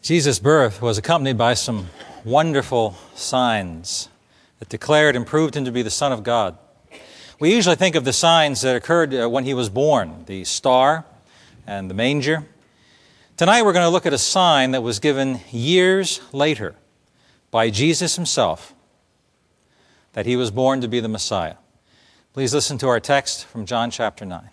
Jesus' birth was accompanied by some wonderful signs that declared and proved him to be the Son of God. We usually think of the signs that occurred when he was born, the star and the manger. Tonight we're going to look at a sign that was given years later by Jesus himself, that he was born to be the Messiah. Please listen to our text from John chapter 9.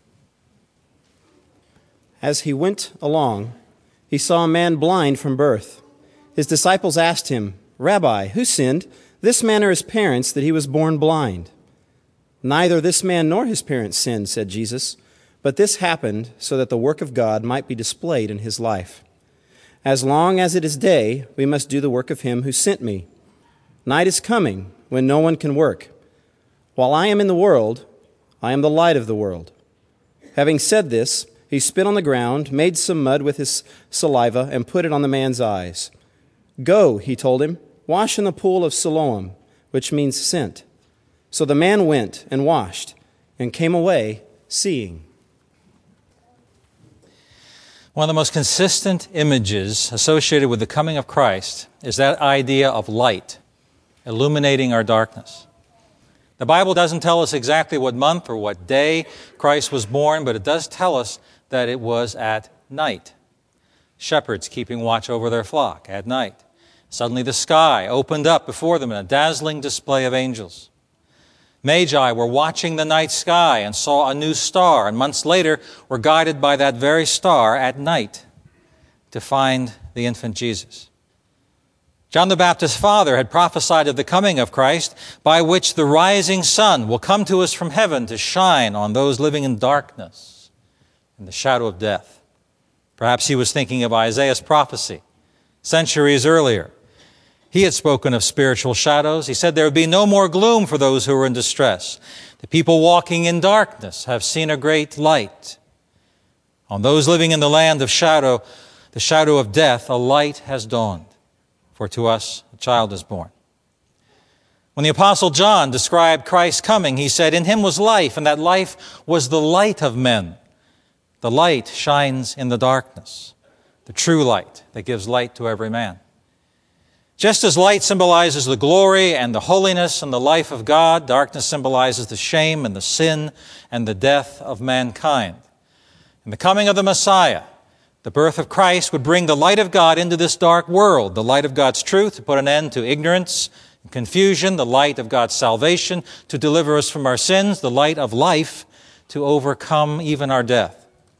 As he went along, he saw a man blind from birth. His disciples asked him, "Rabbi, who sinned, this man or his parents, that he was born blind?" "Neither this man nor his parents sinned," said Jesus, "but this happened so that the work of God might be displayed in his life. As long as it is day, we must do the work of him who sent me. Night is coming when no one can work. While I am in the world, I am the light of the world." Having said this, he spit on the ground, made some mud with his saliva, and put it on the man's eyes. "Go," he told him, "wash in the pool of Siloam," which means sent. So the man went and washed and came away seeing. One of the most consistent images associated with the coming of Christ is that idea of light illuminating our darkness. The Bible doesn't tell us exactly what month or what day Christ was born, but it does tell us that it was at night. Shepherds keeping watch over their flock at night. Suddenly the sky opened up before them in a dazzling display of angels. Magi were watching the night sky and saw a new star, and months later were guided by that very star at night to find the infant Jesus. John the Baptist's father had prophesied of the coming of Christ, by which the rising sun will come to us from heaven to shine on those living in darkness and the shadow of death. Perhaps he was thinking of Isaiah's prophecy centuries earlier. He had spoken of spiritual shadows. He said there would be no more gloom for those who are in distress. The people walking in darkness have seen a great light. On those living in the land of shadow, the shadow of death, a light has dawned. For to us a child is born. When the Apostle John described Christ's coming, he said, "In him was life, and that life was the light of men." The light shines in the darkness, the true light that gives light to every man. Just as light symbolizes the glory and the holiness and the life of God, darkness symbolizes the shame and the sin and the death of mankind. In the coming of the Messiah, the birth of Christ would bring the light of God into this dark world, the light of God's truth to put an end to ignorance and confusion, the light of God's salvation to deliver us from our sins, the light of life to overcome even our death.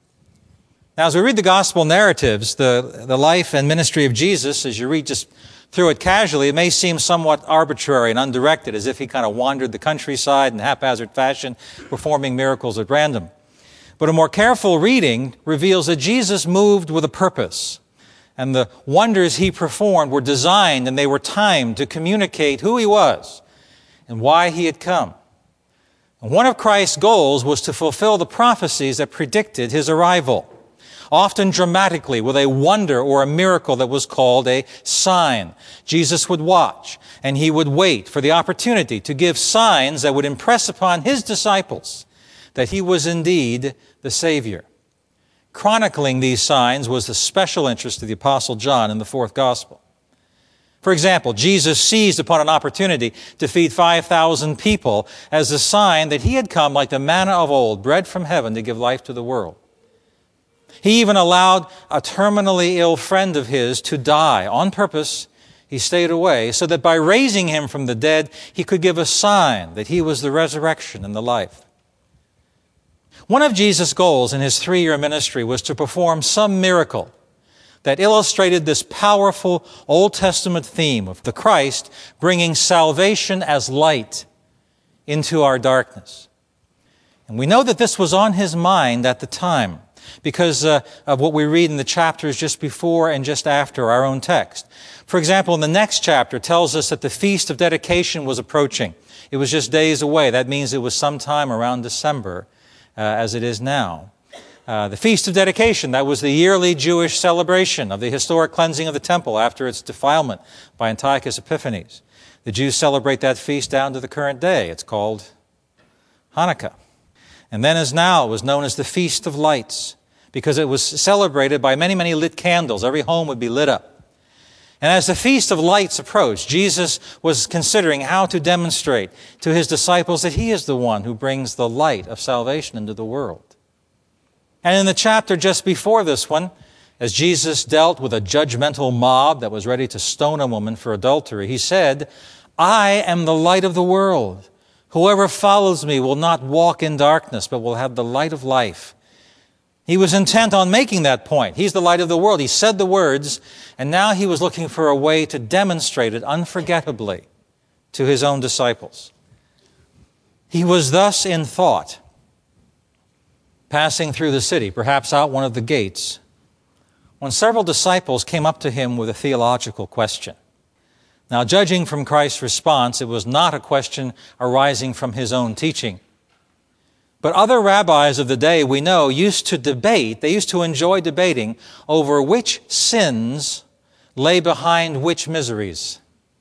Now, as we read the gospel narratives, the life and ministry of Jesus, as you read just through it casually, it may seem somewhat arbitrary and undirected, as if he kind of wandered the countryside in haphazard fashion, performing miracles at random. But a more careful reading reveals that Jesus moved with a purpose, and the wonders he performed were designed and they were timed to communicate who he was and why he had come. And one of Christ's goals was to fulfill the prophecies that predicted his arrival, often dramatically with a wonder or a miracle that was called a sign. Jesus would watch and he would wait for the opportunity to give signs that would impress upon his disciples that he was indeed the Savior. Chronicling these signs was the special interest of the Apostle John in the fourth gospel. For example, Jesus seized upon an opportunity to feed 5,000 people as a sign that he had come like the manna of old, bread from heaven to give life to the world. He even allowed a terminally ill friend of his to die on purpose. He stayed away so that by raising him from the dead, he could give a sign that he was the resurrection and the life. One of Jesus' goals in his 3-year ministry was to perform some miracle that illustrated this powerful Old Testament theme of the Christ bringing salvation as light into our darkness. And we know that this was on his mind at the time because of what we read in the chapters just before and just after our own text. For example, in the next chapter tells us that the Feast of Dedication was approaching. It was just days away. That means it was sometime around December, as it is now. The Feast of Dedication, that was the yearly Jewish celebration of the historic cleansing of the temple after its defilement by Antiochus Epiphanes. The Jews celebrate that feast down to the current day. It's called Hanukkah. And then as now, it was known as the Feast of Lights, because it was celebrated by many, many lit candles. Every home would be lit up. And as the Feast of Lights approached, Jesus was considering how to demonstrate to his disciples that he is the one who brings the light of salvation into the world. And in the chapter just before this one, as Jesus dealt with a judgmental mob that was ready to stone a woman for adultery, he said, "I am the light of the world. Whoever follows me will not walk in darkness, but will have the light of life." He was intent on making that point. He's the light of the world. He said the words, and now he was looking for a way to demonstrate it unforgettably to his own disciples. He was thus in thought, passing through the city, perhaps out one of the gates, when several disciples came up to him with a theological question. Now, judging from Christ's response, it was not a question arising from his own teaching. But other rabbis of the day, we know, used to debate, they used to enjoy debating over which sins lay behind which miseries.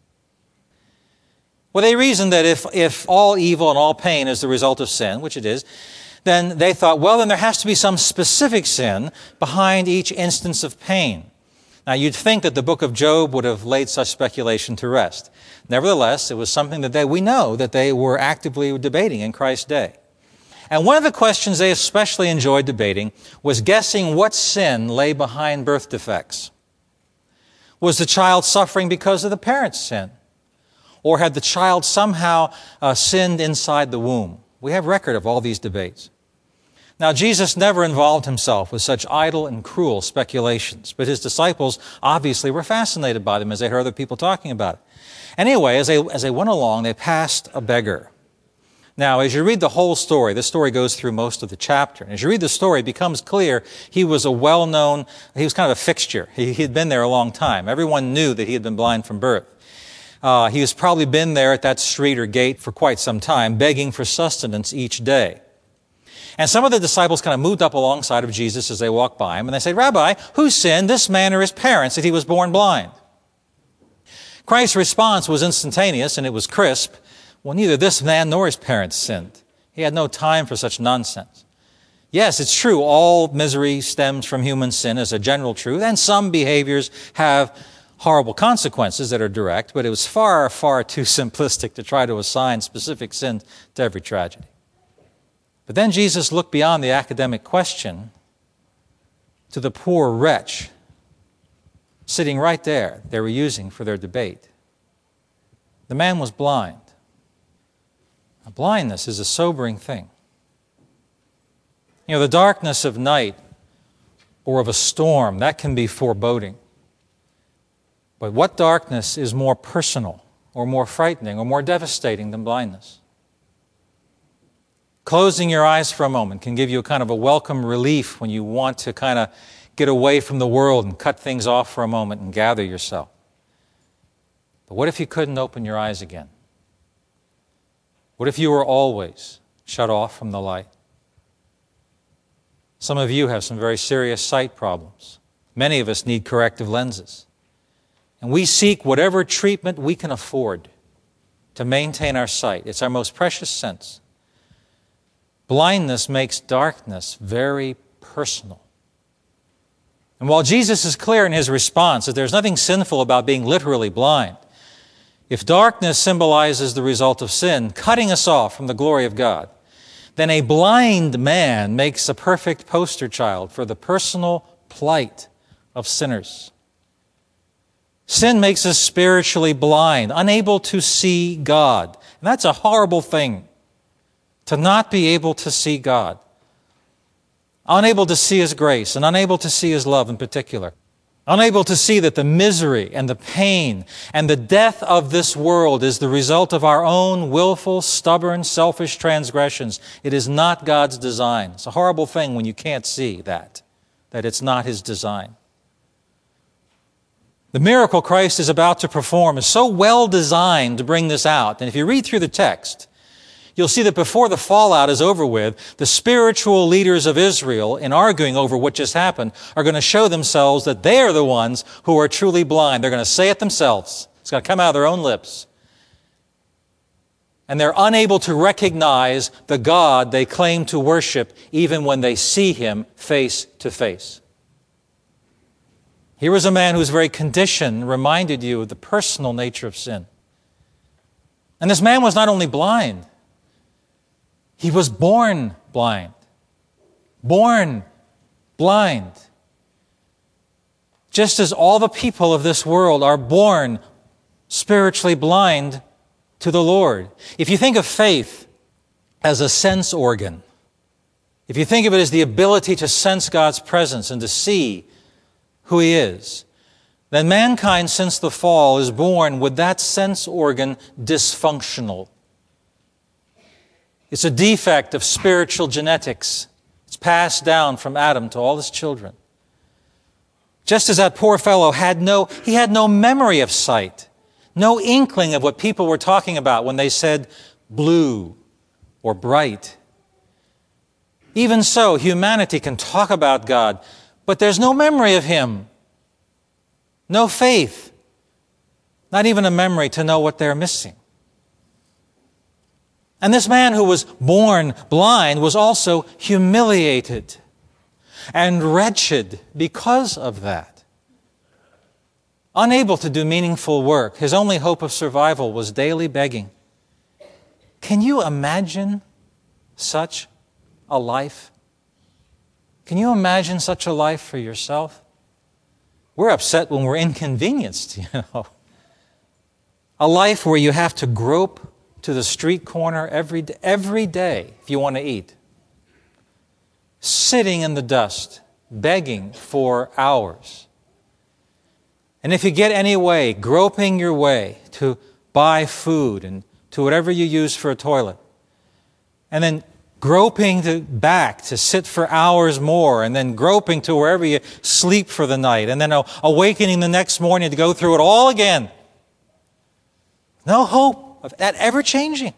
Well, they reasoned that if all evil and all pain is the result of sin, which it is, then they thought, well, then there has to be some specific sin behind each instance of pain. Now, you'd think that the book of Job would have laid such speculation to rest. Nevertheless, it was something that we know that they were actively debating in Christ's day. And one of the questions they especially enjoyed debating was guessing what sin lay behind birth defects. Was the child suffering because of the parent's sin? Or had the child somehow sinned inside the womb? We have record of all these debates. Now, Jesus never involved himself with such idle and cruel speculations, but his disciples obviously were fascinated by them as they heard other people talking about it. Anyway, as they went along, they passed a beggar. Now, as you read the whole story, this story goes through most of the chapter. And as you read the story, it becomes clear he was he was kind of a fixture. He had been there a long time. Everyone knew that he had been blind from birth. He has probably been there at that street or gate for quite some time, begging for sustenance each day. And some of the disciples kind of moved up alongside of Jesus as they walked by him, and they said, "Rabbi, who sinned, this man or his parents, that he was born blind?" Christ's response was instantaneous, and it was crisp. Well, neither this man nor his parents sinned. He had no time for such nonsense. Yes, it's true, all misery stems from human sin as a general truth, and some behaviors have horrible consequences that are direct, but it was far, far too simplistic to try to assign specific sins to every tragedy. But then Jesus looked beyond the academic question to the poor wretch sitting right there they were using for their debate. The man was blind. Now, blindness is a sobering thing. You know, the darkness of night or of a storm, that can be foreboding. But what darkness is more personal or more frightening or more devastating than blindness? Closing your eyes for a moment can give you a kind of a welcome relief when you want to kind of get away from the world and cut things off for a moment and gather yourself. But what if you couldn't open your eyes again? What if you were always shut off from the light? Some of you have some very serious sight problems. Many of us need corrective lenses. And we seek whatever treatment we can afford to maintain our sight. It's our most precious sense. Blindness makes darkness very personal. And while Jesus is clear in his response that there's nothing sinful about being literally blind, if darkness symbolizes the result of sin, cutting us off from the glory of God, then a blind man makes a perfect poster child for the personal plight of sinners. Sin makes us spiritually blind, unable to see God. And that's a horrible thing, to not be able to see God. Unable to see His grace and unable to see His love in particular. Unable to see that the misery and the pain and the death of this world is the result of our own willful, stubborn, selfish transgressions. It is not God's design. It's a horrible thing when you can't see that it's not His design. The miracle Christ is about to perform is so well designed to bring this out. And if you read through the text, you'll see that before the fallout is over with, the spiritual leaders of Israel, in arguing over what just happened, are going to show themselves that they are the ones who are truly blind. They're going to say it themselves. It's going to come out of their own lips. And they're unable to recognize the God they claim to worship even when they see Him face to face. Here was a man whose very condition reminded you of the personal nature of sin. And this man was not only blind, he was born blind. Born blind. Just as all the people of this world are born spiritually blind to the Lord. If you think of faith as a sense organ, if you think of it as the ability to sense God's presence and to see who He is, then mankind since the fall is born with that sense organ dysfunctional. It's a defect of spiritual genetics. It's passed down from Adam to all his children. Just as that poor fellow had no memory of sight, no inkling of what people were talking about when they said blue or bright. Even so, humanity can talk about God, but there's no memory of Him. No faith. Not even a memory to know what they're missing. And this man who was born blind was also humiliated and wretched because of that. Unable to do meaningful work, his only hope of survival was daily begging. Can you imagine such a life? Can you imagine such a life for yourself? We're upset when we're inconvenienced, A life where you have to grope to the street corner every day if you want to eat. Sitting in the dust, begging for hours. And if you get any way, groping your way to buy food and to whatever you use for a toilet. And then groping back to sit for hours more, and then groping to wherever you sleep for the night, and then awakening the next morning to go through it all again. No hope of that ever changing.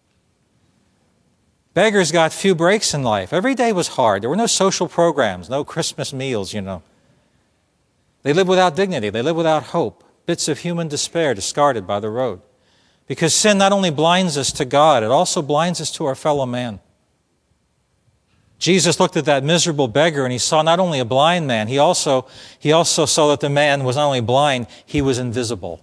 Beggars got few breaks in life. Every day was hard. There were no social programs, no Christmas meals, They lived without dignity. They lived without hope. Bits of human despair discarded by the road. Because sin not only blinds us to God, it also blinds us to our fellow man. Jesus looked at that miserable beggar and He saw not only a blind man, he also saw that the man was not only blind, he was invisible.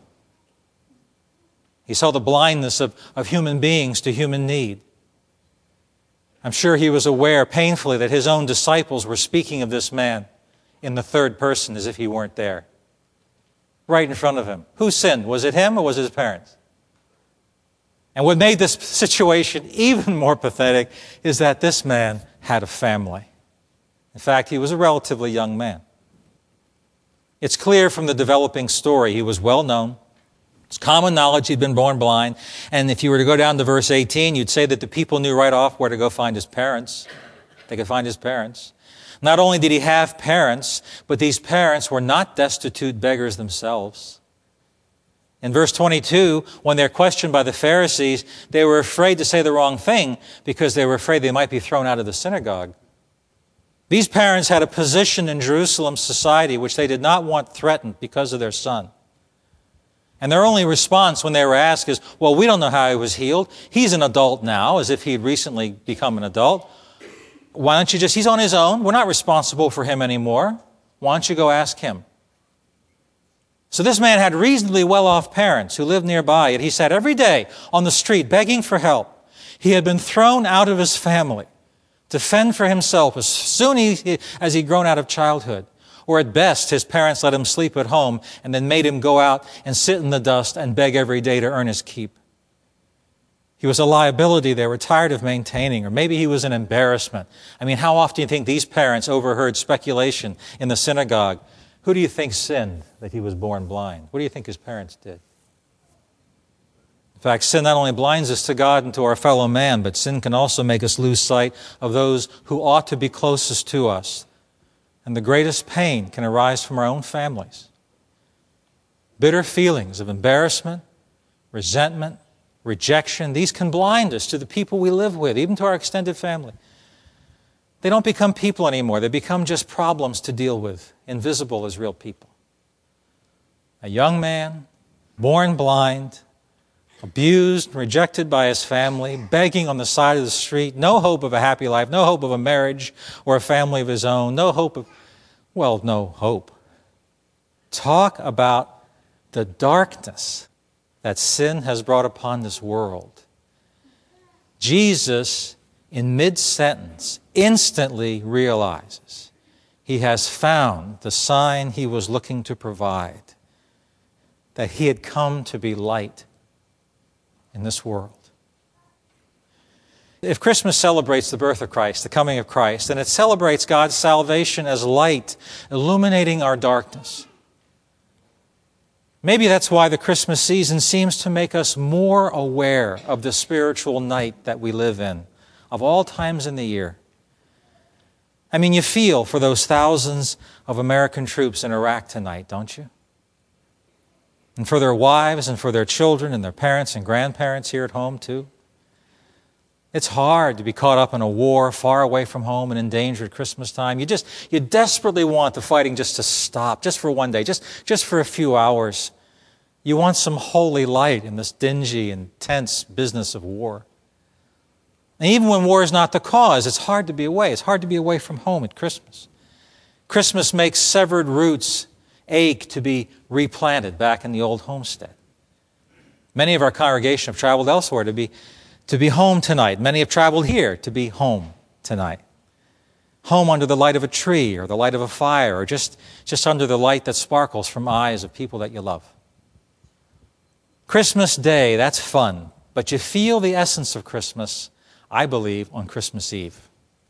He saw the blindness of human beings to human need. I'm sure He was aware painfully that His own disciples were speaking of this man in the third person as if He weren't there. Right in front of Him. Who sinned? Was it him or was it his parents? And what made this situation even more pathetic is that this man had a family. In fact, he was a relatively young man. It's clear from the developing story he was well known. It's common knowledge he'd been born blind. And if you were to go down to verse 18, you'd say that the people knew right off where to go find his parents. They could find his parents. Not only did he have parents, but these parents were not destitute beggars themselves. In verse 22, when they're questioned by the Pharisees, they were afraid to say the wrong thing because they were afraid they might be thrown out of the synagogue. These parents had a position in Jerusalem society which they did not want threatened because of their son. And their only response when they were asked is, well, we don't know how he was healed. He's an adult now, as if he'd recently become an adult. Why don't you he's on his own. We're not responsible for him anymore. Why don't you go ask him? So this man had reasonably well-off parents who lived nearby, yet he sat every day on the street begging for help. He had been thrown out of his family to fend for himself as soon as he'd grown out of childhood. Or at best, his parents let him sleep at home and then made him go out and sit in the dust and beg every day to earn his keep. He was a liability they were tired of maintaining, or maybe he was an embarrassment. I mean, how often do you think these parents overheard speculation in the synagogue? Who do you think sinned that he was born blind? What do you think his parents did? In fact, sin not only blinds us to God and to our fellow man, but sin can also make us lose sight of those who ought to be closest to us. And the greatest pain can arise from our own families. Bitter feelings of embarrassment, resentment, rejection, these can blind us to the people we live with, even to our extended family. They don't become people anymore. They become just problems to deal with, invisible as real people. A young man, born blind, abused, rejected by his family, begging on the side of the street, no hope of a happy life, no hope of a marriage or a family of his own, no hope. Talk about the darkness that sin has brought upon this world. Jesus, in mid-sentence, instantly realizes he has found the sign he was looking to provide, that he had come to be light in this world. If Christmas celebrates the birth of Christ, the coming of Christ, then it celebrates God's salvation as light, illuminating our darkness. Maybe that's why the Christmas season seems to make us more aware of the spiritual night that we live in, of all times in the year. I mean, you feel for those thousands of American troops in Iraq tonight, don't you? And for their wives and for their children and their parents and grandparents here at home too. It's hard to be caught up in a war far away from home and in danger at Christmas time. You desperately want the fighting just to stop, just for one day, just for a few hours. You want some holy light in this dingy and tense business of war. And even when war is not the cause, it's hard to be away. It's hard to be away from home at Christmas. Christmas makes severed roots ache to be replanted back in the old homestead. Many of our congregation have traveled elsewhere to be home tonight. Many have traveled here to be home tonight. Home under the light of a tree or the light of a fire or just under the light that sparkles from eyes of people that you love. Christmas Day, that's fun, but you feel the essence of Christmas, I believe, on Christmas Eve.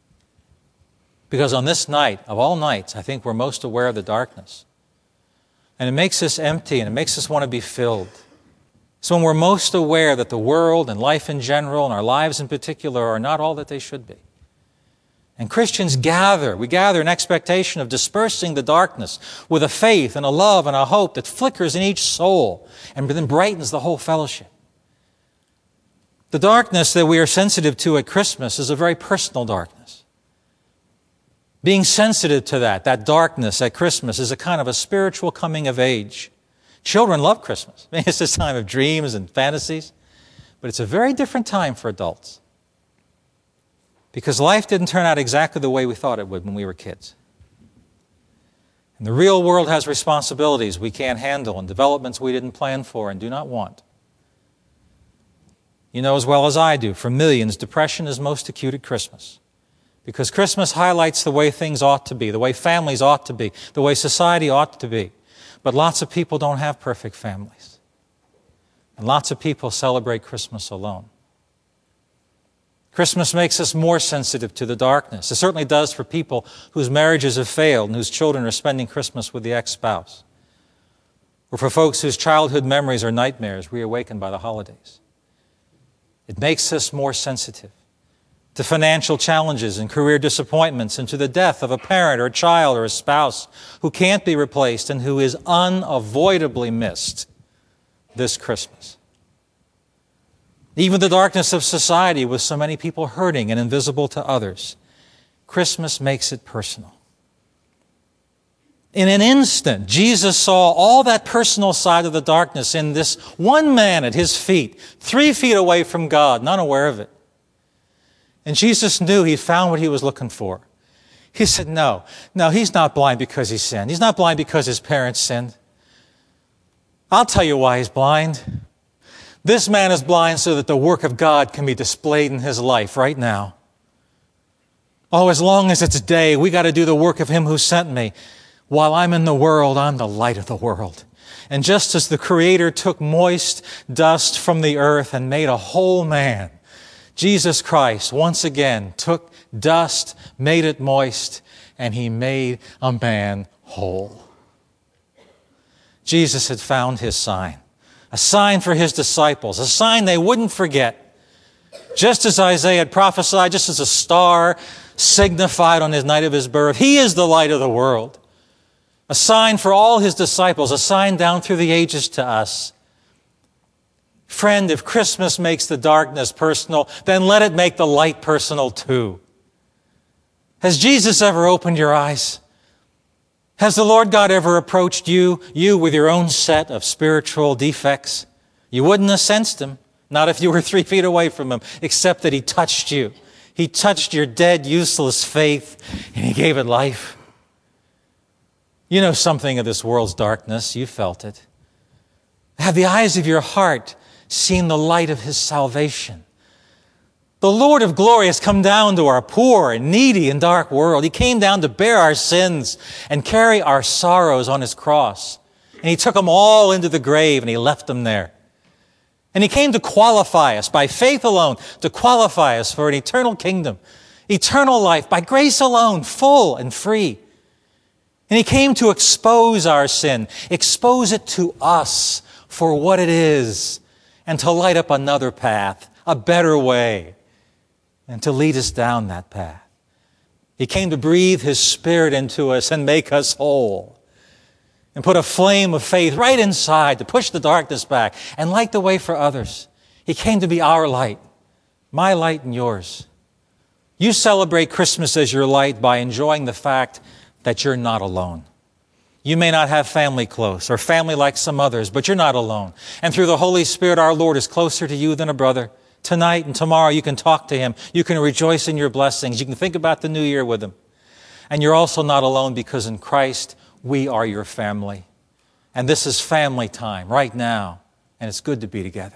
Because on this night, of all nights, I think we're most aware of the darkness. And it makes us empty and it makes us want to be filled. It's when we're most aware that the world and life in general and our lives in particular are not all that they should be. And Christians gather. We gather in expectation of dispersing the darkness with a faith and a love and a hope that flickers in each soul and then brightens the whole fellowship. The darkness that we are sensitive to at Christmas is a very personal darkness. Being sensitive to that darkness at Christmas is a kind of a spiritual coming of age. Children love Christmas. I mean, it's this time of dreams and fantasies, but it's a very different time for adults. Because life didn't turn out exactly the way we thought it would when we were kids. And the real world has responsibilities we can't handle and developments we didn't plan for and do not want. You know as well as I do, for millions, depression is most acute at Christmas. Because Christmas highlights the way things ought to be, the way families ought to be, the way society ought to be. But lots of people don't have perfect families. And lots of people celebrate Christmas alone. Christmas makes us more sensitive to the darkness. It certainly does for people whose marriages have failed and whose children are spending Christmas with the ex-spouse. Or for folks whose childhood memories are nightmares reawakened by the holidays. It makes us more sensitive to financial challenges and career disappointments and to the death of a parent or a child or a spouse who can't be replaced and who is unavoidably missed this Christmas. Even the darkness of society with so many people hurting and invisible to others. Christmas makes it personal. In an instant, Jesus saw all that personal side of the darkness in this one man at his feet, 3 feet away from God, not aware of it. And Jesus knew he'd found what he was looking for. He said, no, he's not blind because he sinned. He's not blind because his parents sinned. I'll tell you why he's blind. This man is blind so that the work of God can be displayed in his life right now. Oh, as long as it's day, we got to do the work of him who sent me. While I'm in the world, I'm the light of the world. And just as the Creator took moist dust from the earth and made a whole man, Jesus Christ once again took dust, made it moist, and he made a man whole. Jesus had found his sign, a sign for his disciples, a sign they wouldn't forget. Just as Isaiah had prophesied, just as a star signified on his night of his birth, he is the light of the world. A sign for all his disciples, a sign down through the ages to us. Friend, if Christmas makes the darkness personal, then let it make the light personal too. Has Jesus ever opened your eyes? Has the Lord God ever approached you with your own set of spiritual defects? You wouldn't have sensed him, not if you were 3 feet away from him, except that he touched you. He touched your dead, useless faith, and he gave it life. You know something of this world's darkness. You felt it. Have the eyes of your heart seen the light of his salvation? The Lord of glory has come down to our poor and needy and dark world. He came down to bear our sins and carry our sorrows on his cross. And he took them all into the grave and he left them there. And he came to qualify us by faith alone, to qualify us for an eternal kingdom, eternal life by grace alone, full and free. And he came to expose our sin, expose it to us for what it is, and to light up another path, a better way, and to lead us down that path. He came to breathe his Spirit into us and make us whole, and put a flame of faith right inside to push the darkness back and light the way for others. He came to be our light, my light and yours. You celebrate Christmas as your light by enjoying the fact that you're not alone. You may not have family close or family like some others, but you're not alone. And through the Holy Spirit, our Lord is closer to you than a brother. Tonight and tomorrow, you can talk to him. You can rejoice in your blessings. You can think about the new year with him. And you're also not alone because in Christ, we are your family. And this is family time right now. And it's good to be together.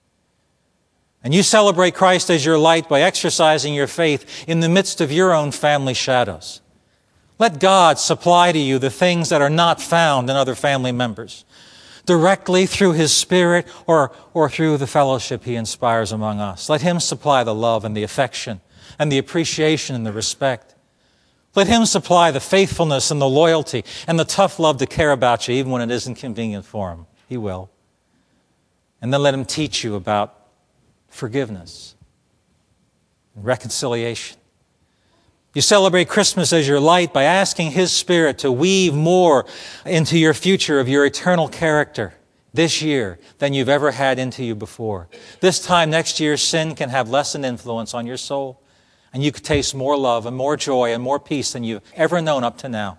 And you celebrate Christ as your light by exercising your faith in the midst of your own family shadows. Let God supply to you the things that are not found in other family members, directly through his Spirit or through the fellowship he inspires among us. Let him supply the love and the affection and the appreciation and the respect. Let him supply the faithfulness and the loyalty and the tough love to care about you even when it isn't convenient for him. He will. And then let him teach you about forgiveness and reconciliation. You celebrate Christmas as your light by asking his Spirit to weave more into your future of your eternal character this year than you've ever had into you before. This time next year, sin can have less an influence on your soul, and you could taste more love and more joy and more peace than you've ever known up to now.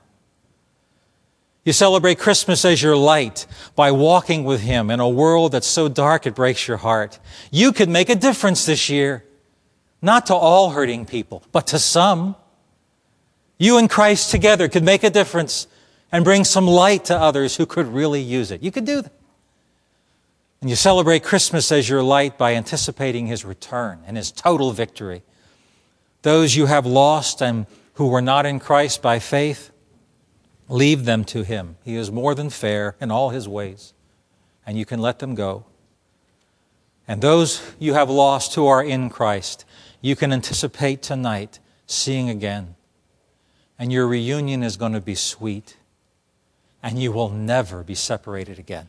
You celebrate Christmas as your light by walking with him in a world that's so dark it breaks your heart. You could make a difference this year, not to all hurting people, but to some. You and Christ together could make a difference and bring some light to others who could really use it. You could do that. And you celebrate Christmas as your light by anticipating his return and his total victory. Those you have lost and who were not in Christ by faith, leave them to him. He is more than fair in all his ways, and you can let them go. And those you have lost who are in Christ, you can anticipate tonight seeing again. And your reunion is going to be sweet, and you will never be separated again.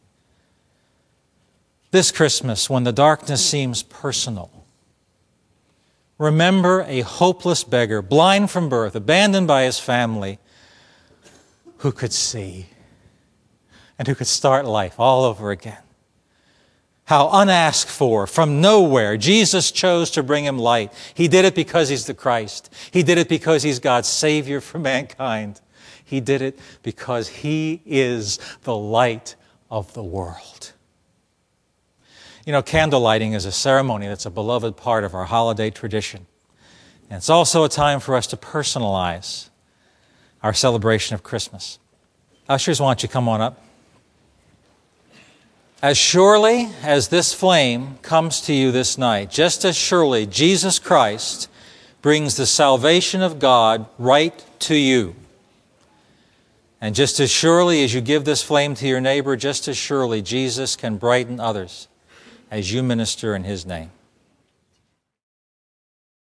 This Christmas, when the darkness seems personal, remember a hopeless beggar, blind from birth, abandoned by his family, who could see and who could start life all over again. How unasked for, from nowhere, Jesus chose to bring him light. He did it because he's the Christ. He did it because he's God's Savior for mankind. He did it because he is the light of the world. You know, candle lighting is a ceremony that's a beloved part of our holiday tradition. And it's also a time for us to personalize our celebration of Christmas. Ushers, why don't you come on up? As surely as this flame comes to you this night, just as surely Jesus Christ brings the salvation of God right to you. And just as surely as you give this flame to your neighbor, just as surely Jesus can brighten others as you minister in his name.